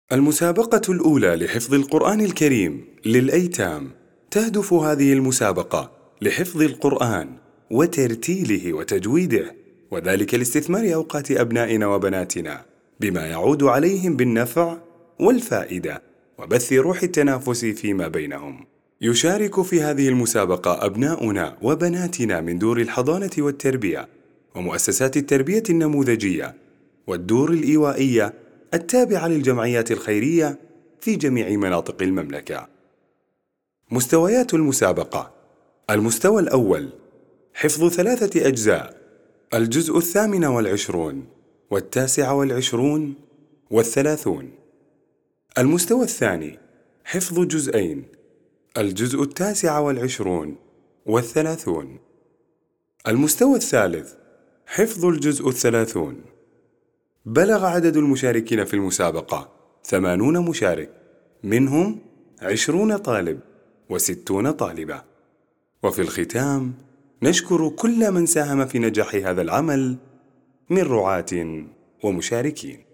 المسابقة الأولى لحفظ القرآن الكريم للأيتام. تهدف هذه المسابقة لحفظ القرآن وترتيله وتجويده، وذلك لاستثمار أوقات أبنائنا وبناتنا بما يعود عليهم بالنفع والفائدة وبث روح التنافس فيما بينهم. يشارك في هذه المسابقة أبناؤنا وبناتنا من دور الحضانة والتربية ومؤسسات التربية النموذجية والدور الإيوائية التابعة للجمعيات الخيرية في جميع مناطق المملكة. مستويات المسابقة: المستوى الأول حفظ 3 أجزاء: الجزء 28 و29 و30. المستوى الثاني حفظ جزئين: الجزء 29 و30. المستوى الثالث حفظ الجزء 30. بلغ عدد المشاركين في المسابقة 80 مشارك، منهم 20 طالب و60 طالبة. وفي الختام نشكر كل من ساهم في نجاح هذا العمل من رعاة ومشاركين.